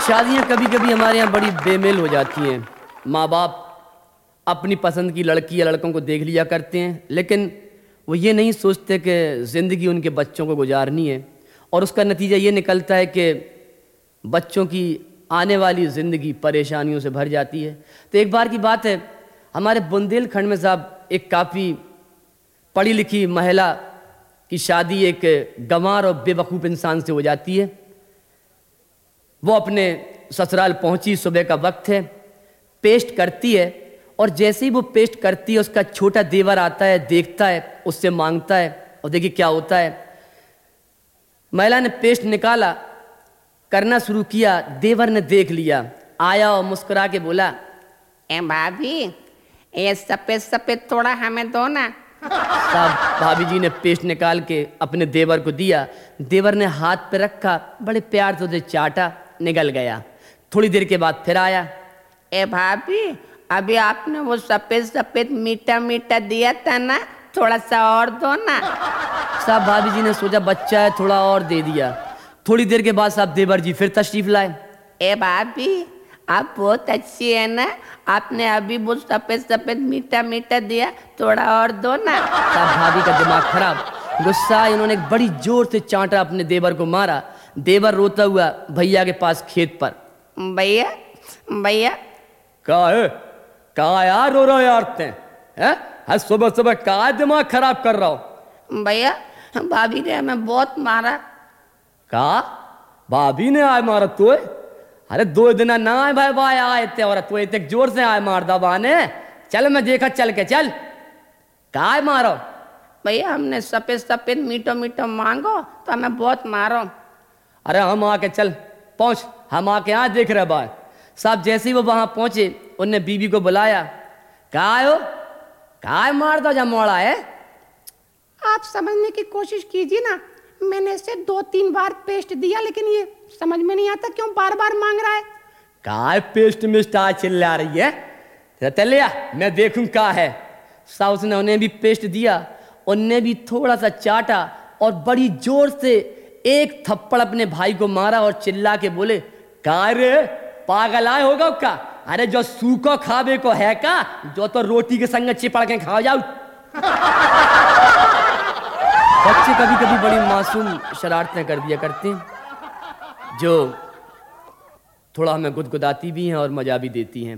शादियाँ कभी कभी हमारे यहाँ बड़ी बेमेल हो जाती हैं। माँ बाप अपनी पसंद की लड़की या लड़कों को देख लिया करते हैं, लेकिन वो ये नहीं सोचते कि ज़िंदगी उनके बच्चों को गुजारनी है, और उसका नतीजा ये निकलता है कि बच्चों की आने वाली ज़िंदगी परेशानियों से भर जाती है। तो एक बार की बात है, हमारे बुंदेलखंड में साहब एक काफ़ी पढ़ी लिखी महिला की शादी एक गंवार और बेवकूफ़ इंसान से हो जाती है। वो अपने ससुराल पहुंची, सुबह का वक्त है, पेस्ट करती है, और जैसे ही वो पेस्ट करती है उसका छोटा देवर आता है, देखता है, उससे मांगता है, और देखिए क्या होता है। महिला ने पेस्ट निकाला, करना शुरू किया, देवर ने देख लिया, आया और मुस्कुरा के बोला, ए भाभी, ये सफेद सफेद थोड़ा हमें दो ना। साहब भाभी जी ने पेस्ट निकाल के अपने देवर को दिया। देवर ने हाथ पे रखा, बड़े प्यार से उसे चाटा, निकल गया। थोड़ी देर के बाद फिर आया, ए भाभी, अभी आपने वो सफेद सफेद मीठा मीठा दिया था ना, थोड़ा सा और दो ना। साहब भाभी जी ने सोचा बच्चा है, थोड़ा और दे दिया। थोड़ी देर के बाद साहब देवर जी फिर तशरीफ लाए। ए भाभी, आप बहुत अच्छी है ना, आपने अभी वो सफेद सफेद मीठा मीठा दिया, थोड़ा और दो ना। साहब भाभी का दिमाग खराब, गुस्सा, इन्होंने एक बड़ी जोर से चांटा अपने देवर को मारा। देवर रोता हुआ भैया के पास खेत पर, भैया भैया। कहा यार रो रहा यार हैं? सुबह सुबह कहा दिमाग खराब कर रहा हो? भैया, भाभी ने हमें बहुत मारा। कहा भाभी ने आए मारा तो? अरे 2 दिन ना आए भाई भाई आए थे, और तू इतने जोर से आए मार दा बाने। चल मैं देखा, चल के चल, कहा मारो? भैया हमने सफेद सफेद मीठो मीठो मांगो तो हमें बहुत मारो। अरे हम आके चल पहुंच, हम आके यहाँ देख रहे भाई साहब। जैसे ही वो वहां पहुंचे, उनने बीबी को बुलाया, कहा हो, कहा मार दो जमोड़ा है? आप समझने की कोशिश कीजिए ना, मैंने इसे 2-3 बार पेस्ट दिया, लेकिन ये समझ में नहीं आता क्यों बार बार मांग रहा है। कहा पेस्ट मिस्ट आज चिल्ला रही है? चलिया मैं देखूं क्या है। साउस ने उन्हें भी पेस्ट दिया, उनने भी थोड़ा सा चाटा, और बड़ी जोर से एक थप्पड़ अपने भाई को मारा, और चिल्ला के बोले, कहा रे पागल आए होगा का? अरे जो सूखो खावे को है का, जो तो रोटी के संग चिपड़ के खा जाओ। बच्चे कभी कभी बड़ी मासूम शरारतें कर दिया करते हैं, जो थोड़ा हमें गुदगुदाती भी हैं और मजा भी देती हैं।